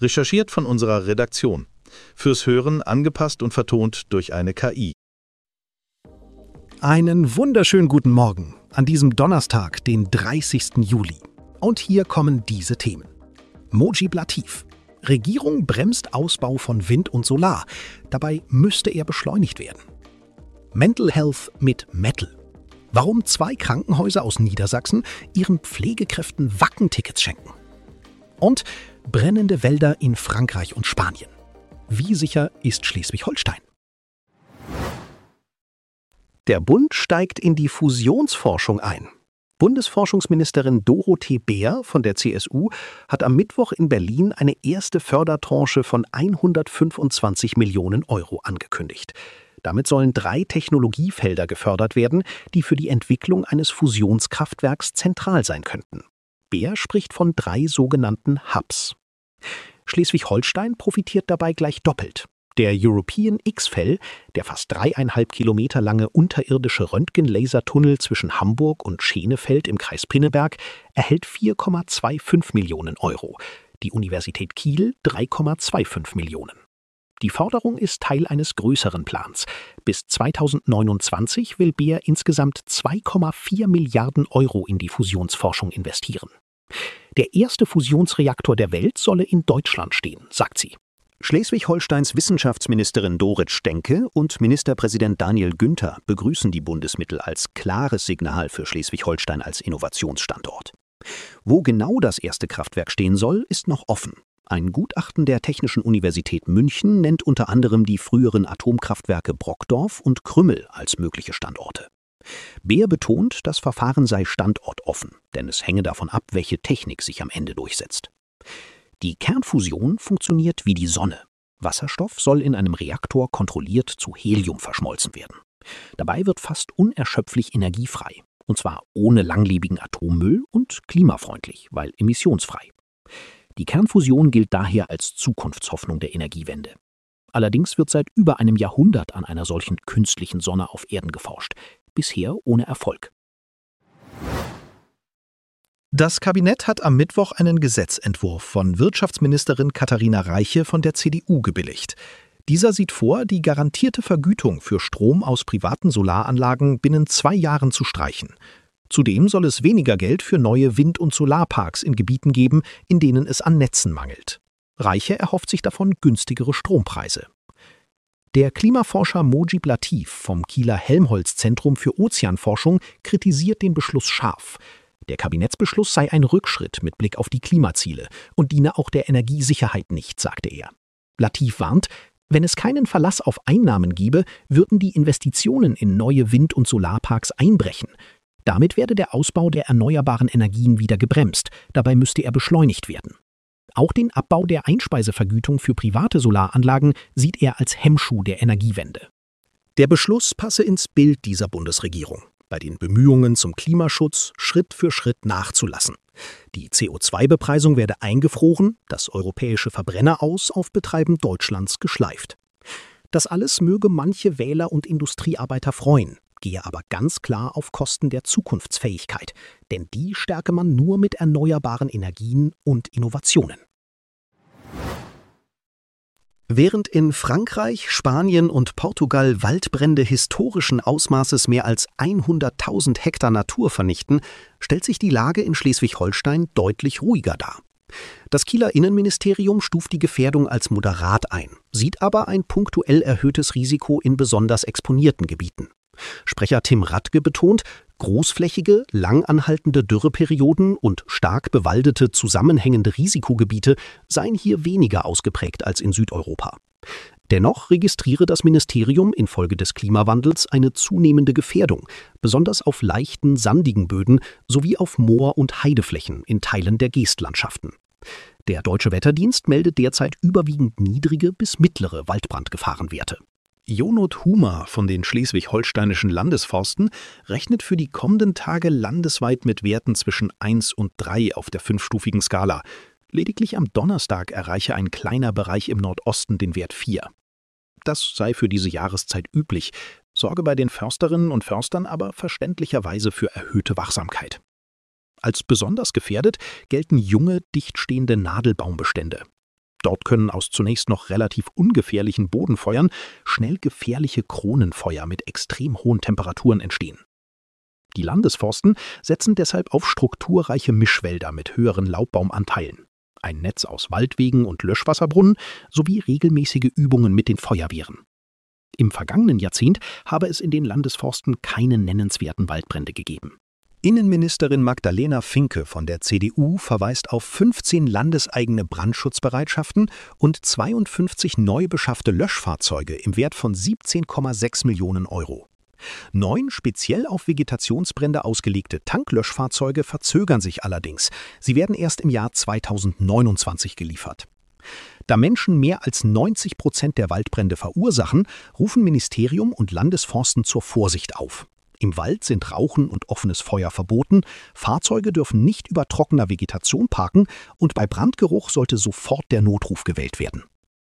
Recherchiert von unserer Redaktion. Fürs Hören angepasst und vertont durch eine KI. Einen wunderschönen guten Morgen an diesem Donnerstag, den 30. Juli. Und hier kommen diese Themen. Mojib Latif. Regierung bremst Ausbau von Wind und Solar. Dabei müsste er beschleunigt werden. Mental Health mit Metal. Warum 2 Krankenhäuser aus Niedersachsen ihren Pflegekräften Wackentickets schenken. Und brennende Wälder in Frankreich und Spanien. Wie sicher ist Schleswig-Holstein? Der Bund steigt in die Fusionsforschung ein. Bundesforschungsministerin Dorothee Bär von der CSU hat am Mittwoch in Berlin eine erste Fördertranche von 125 Millionen Euro angekündigt. Damit sollen 3 Technologiefelder gefördert werden, die für die Entwicklung eines Fusionskraftwerks zentral sein könnten. Bär spricht von 3 sogenannten Hubs. Schleswig-Holstein profitiert dabei gleich doppelt. Der European X-FEL, der fast 3,5 Kilometer lange unterirdische Röntgenlasertunnel zwischen Hamburg und Schenefeld im Kreis Pinneberg, erhält 4,25 Millionen Euro. Die Universität Kiel 3,25 Millionen. Die Förderung ist Teil eines größeren Plans. Bis 2029 will Bär insgesamt 2,4 Milliarden Euro in die Fusionsforschung investieren. Der erste Fusionsreaktor der Welt solle in Deutschland stehen, sagt sie. Schleswig-Holsteins Wissenschaftsministerin Dorit Stenke und Ministerpräsident Daniel Günther begrüßen die Bundesmittel als klares Signal für Schleswig-Holstein als Innovationsstandort. Wo genau das erste Kraftwerk stehen soll, ist noch offen. Ein Gutachten der Technischen Universität München nennt unter anderem die früheren Atomkraftwerke Brockdorf und Krümmel als mögliche Standorte. Bär betont, das Verfahren sei standortoffen, denn es hänge davon ab, welche Technik sich am Ende durchsetzt. Die Kernfusion funktioniert wie die Sonne. Wasserstoff soll in einem Reaktor kontrolliert zu Helium verschmolzen werden. Dabei wird fast unerschöpflich Energie frei. Und zwar ohne langlebigen Atommüll und klimafreundlich, weil emissionsfrei. Die Kernfusion gilt daher als Zukunftshoffnung der Energiewende. Allerdings wird seit über einem Jahrhundert an einer solchen künstlichen Sonne auf Erden geforscht. Bisher ohne Erfolg. Das Kabinett hat am Mittwoch einen Gesetzentwurf von Wirtschaftsministerin Katharina Reiche von der CDU gebilligt. Dieser sieht vor, die garantierte Vergütung für Strom aus privaten Solaranlagen binnen 2 Jahren zu streichen. Zudem soll es weniger Geld für neue Wind- und Solarparks in Gebieten geben, in denen es an Netzen mangelt. Reiche erhofft sich davon günstigere Strompreise. Der Klimaforscher Mojib Latif vom Kieler Helmholtz-Zentrum für Ozeanforschung kritisiert den Beschluss scharf. Der Kabinettsbeschluss sei ein Rückschritt mit Blick auf die Klimaziele und diene auch der Energiesicherheit nicht, sagte er. Latif warnt, wenn es keinen Verlass auf Einnahmen gebe, würden die Investitionen in neue Wind- und Solarparks einbrechen. Damit werde der Ausbau der erneuerbaren Energien wieder gebremst, dabei müsste er beschleunigt werden. Auch den Abbau der Einspeisevergütung für private Solaranlagen sieht er als Hemmschuh der Energiewende. Der Beschluss passe ins Bild dieser Bundesregierung, bei den Bemühungen zum Klimaschutz Schritt für Schritt nachzulassen. Die CO2-Bepreisung werde eingefroren, das europäische Verbrenneraus auf Betreiben Deutschlands geschleift. Das alles möge manche Wähler und Industriearbeiter freuen, gehe aber ganz klar auf Kosten der Zukunftsfähigkeit, denn die stärke man nur mit erneuerbaren Energien und Innovationen. Während in Frankreich, Spanien und Portugal Waldbrände historischen Ausmaßes mehr als 100.000 Hektar Natur vernichten, stellt sich die Lage in Schleswig-Holstein deutlich ruhiger dar. Das Kieler Innenministerium stuft die Gefährdung als moderat ein, sieht aber ein punktuell erhöhtes Risiko in besonders exponierten Gebieten. Sprecher Tim Radke betont, großflächige, langanhaltende Dürreperioden und stark bewaldete, zusammenhängende Risikogebiete seien hier weniger ausgeprägt als in Südeuropa. Dennoch registriere das Ministerium infolge des Klimawandels eine zunehmende Gefährdung, besonders auf leichten, sandigen Böden sowie auf Moor- und Heideflächen in Teilen der Geestlandschaften. Der Deutsche Wetterdienst meldet derzeit überwiegend niedrige bis mittlere Waldbrandgefahrenwerte. Jonot Humer von den Schleswig-Holsteinischen Landesforsten rechnet für die kommenden Tage landesweit mit Werten zwischen 1 und 3 auf der 5-stufigen Skala. Lediglich am Donnerstag erreiche ein kleiner Bereich im Nordosten den Wert 4. Das sei für diese Jahreszeit üblich, sorge bei den Försterinnen und Förstern aber verständlicherweise für erhöhte Wachsamkeit. Als besonders gefährdet gelten junge, dichtstehende Nadelbaumbestände. Dort können aus zunächst noch relativ ungefährlichen Bodenfeuern schnell gefährliche Kronenfeuer mit extrem hohen Temperaturen entstehen. Die Landesforsten setzen deshalb auf strukturreiche Mischwälder mit höheren Laubbaumenteilen, ein Netz aus Waldwegen und Löschwasserbrunnen sowie regelmäßige Übungen mit den Feuerwehren. Im vergangenen Jahrzehnt habe es in den Landesforsten keine nennenswerten Waldbrände gegeben. Innenministerin Magdalena Finke von der CDU verweist auf 15 landeseigene Brandschutzbereitschaften und 52 neu beschaffte Löschfahrzeuge im Wert von 17,6 Millionen Euro. 9 speziell auf Vegetationsbrände ausgelegte Tanklöschfahrzeuge verzögern sich allerdings. Sie werden erst im Jahr 2029 geliefert. Da Menschen mehr als 90% der Waldbrände verursachen, rufen Ministerium und Landesforsten zur Vorsicht auf. Im Wald sind Rauchen und offenes Feuer verboten, Fahrzeuge dürfen nicht über trockener Vegetation parken und bei Brandgeruch sollte sofort der Notruf gewählt werden.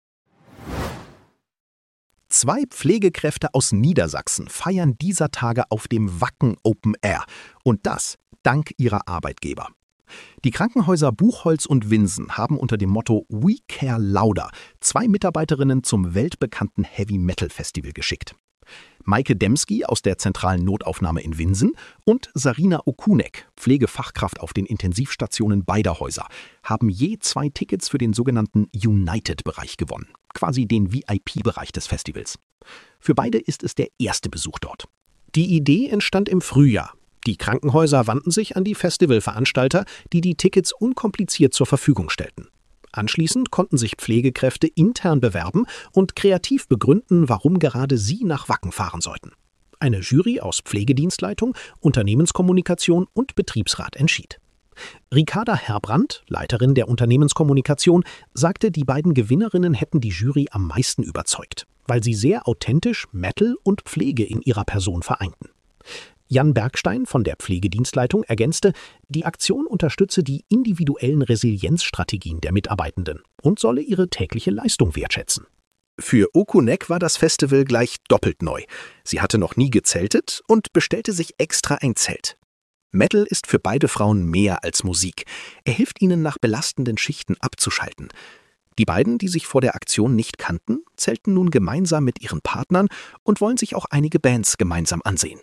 2 Pflegekräfte aus Niedersachsen feiern dieser Tage auf dem Wacken Open Air. Und das dank ihrer Arbeitgeber. Die Krankenhäuser Buchholz und Winsen haben unter dem Motto We Care Louder 2 Mitarbeiterinnen zum weltbekannten Heavy-Metal-Festival geschickt. Maike Demski aus der zentralen Notaufnahme in Winsen und Sarina Okunek, Pflegefachkraft auf den Intensivstationen beider Häuser, haben je 2 Tickets für den sogenannten United-Bereich gewonnen, quasi den VIP-Bereich des Festivals. Für beide ist es der erste Besuch dort. Die Idee entstand im Frühjahr. Die Krankenhäuser wandten sich an die Festivalveranstalter, die die Tickets unkompliziert zur Verfügung stellten. Anschließend konnten sich Pflegekräfte intern bewerben und kreativ begründen, warum gerade sie nach Wacken fahren sollten. Eine Jury aus Pflegedienstleitung, Unternehmenskommunikation und Betriebsrat entschied. Ricarda Herbrandt, Leiterin der Unternehmenskommunikation, sagte, die beiden Gewinnerinnen hätten die Jury am meisten überzeugt, weil sie sehr authentisch Metal und Pflege in ihrer Person vereinten. Jan Bergstein von der Pflegedienstleitung ergänzte, die Aktion unterstütze die individuellen Resilienzstrategien der Mitarbeitenden und solle ihre tägliche Leistung wertschätzen. Für Okunek war das Festival gleich doppelt neu. Sie hatte noch nie gezeltet und bestellte sich extra ein Zelt. Metal ist für beide Frauen mehr als Musik. Er hilft ihnen, nach belastenden Schichten abzuschalten. Die beiden, die sich vor der Aktion nicht kannten, zelten nun gemeinsam mit ihren Partnern und wollen sich auch einige Bands gemeinsam ansehen.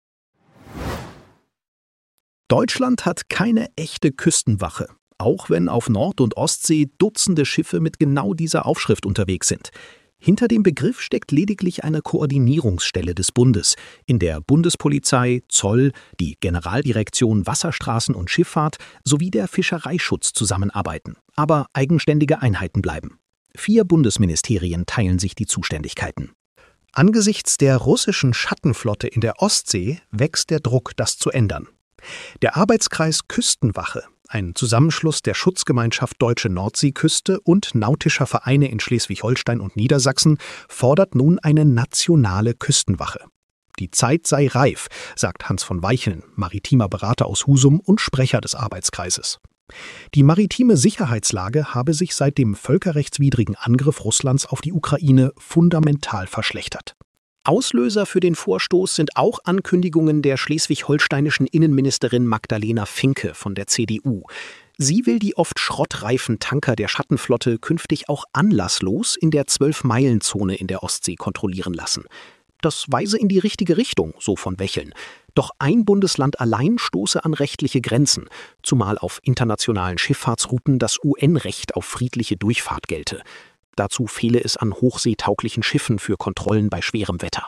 Deutschland hat keine echte Küstenwache, auch wenn auf Nord- und Ostsee Dutzende Schiffe mit genau dieser Aufschrift unterwegs sind. Hinter dem Begriff steckt lediglich eine Koordinierungsstelle des Bundes, in der Bundespolizei, Zoll, die Generaldirektion Wasserstraßen und Schifffahrt sowie der Fischereischutz zusammenarbeiten, aber eigenständige Einheiten bleiben. 4 Bundesministerien teilen sich die Zuständigkeiten. Angesichts der russischen Schattenflotte in der Ostsee wächst der Druck, das zu ändern. Der Arbeitskreis Küstenwache, ein Zusammenschluss der Schutzgemeinschaft Deutsche Nordseeküste und nautischer Vereine in Schleswig-Holstein und Niedersachsen, fordert nun eine nationale Küstenwache. Die Zeit sei reif, sagt Hans von Weicheln, maritimer Berater aus Husum und Sprecher des Arbeitskreises. Die maritime Sicherheitslage habe sich seit dem völkerrechtswidrigen Angriff Russlands auf die Ukraine fundamental verschlechtert. Auslöser für den Vorstoß sind auch Ankündigungen der schleswig-holsteinischen Innenministerin Magdalena Finke von der CDU. Sie will die oft schrottreifen Tanker der Schattenflotte künftig auch anlasslos in der 12-Meilen-Zone in der Ostsee kontrollieren lassen. Das weise in die richtige Richtung, so von Wecheln. Doch ein Bundesland allein stoße an rechtliche Grenzen, zumal auf internationalen Schifffahrtsrouten das UN-Recht auf friedliche Durchfahrt gelte. Dazu fehle es an hochseetauglichen Schiffen für Kontrollen bei schwerem Wetter.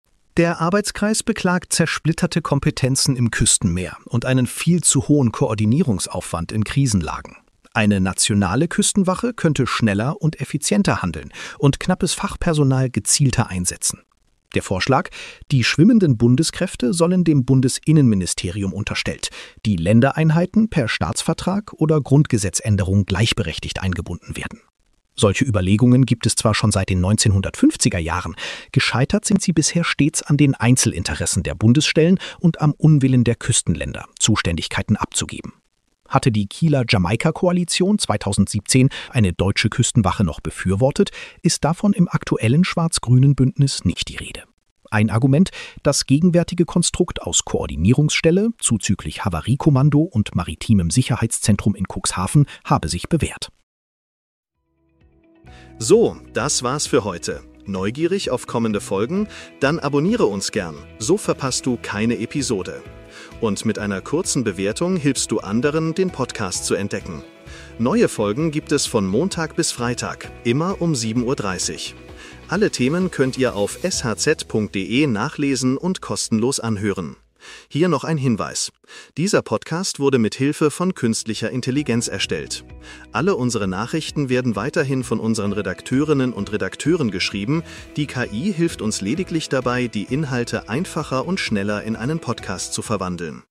Der Arbeitskreis beklagt zersplitterte Kompetenzen im Küstenmeer und einen viel zu hohen Koordinierungsaufwand in Krisenlagen. Eine nationale Küstenwache könnte schneller und effizienter handeln und knappes Fachpersonal gezielter einsetzen. Der Vorschlag: Die schwimmenden Bundeskräfte sollen dem Bundesinnenministerium unterstellt, die Ländereinheiten per Staatsvertrag oder Grundgesetzänderung gleichberechtigt eingebunden werden. Solche Überlegungen gibt es zwar schon seit den 1950er Jahren, gescheitert sind sie bisher stets an den Einzelinteressen der Bundesstellen und am Unwillen der Küstenländer, Zuständigkeiten abzugeben. Hatte die Kieler Jamaika-Koalition 2017 eine deutsche Küstenwache noch befürwortet, ist davon im aktuellen schwarz-grünen Bündnis nicht die Rede. Ein Argument: Das gegenwärtige Konstrukt aus Koordinierungsstelle, zuzüglich Havariekommando und maritimem Sicherheitszentrum in Cuxhaven habe sich bewährt. So, das war's für heute. Neugierig auf kommende Folgen? Dann abonniere uns gern, so verpasst du keine Episode. Und mit einer kurzen Bewertung hilfst du anderen, den Podcast zu entdecken. Neue Folgen gibt es von Montag bis Freitag, immer um 7:30 Uhr. Alle Themen könnt ihr auf shz.de nachlesen und kostenlos anhören. Hier noch ein Hinweis. Dieser Podcast wurde mit Hilfe von künstlicher Intelligenz erstellt. Alle unsere Nachrichten werden weiterhin von unseren Redakteurinnen und Redakteuren geschrieben. Die KI hilft uns lediglich dabei, die Inhalte einfacher und schneller in einen Podcast zu verwandeln.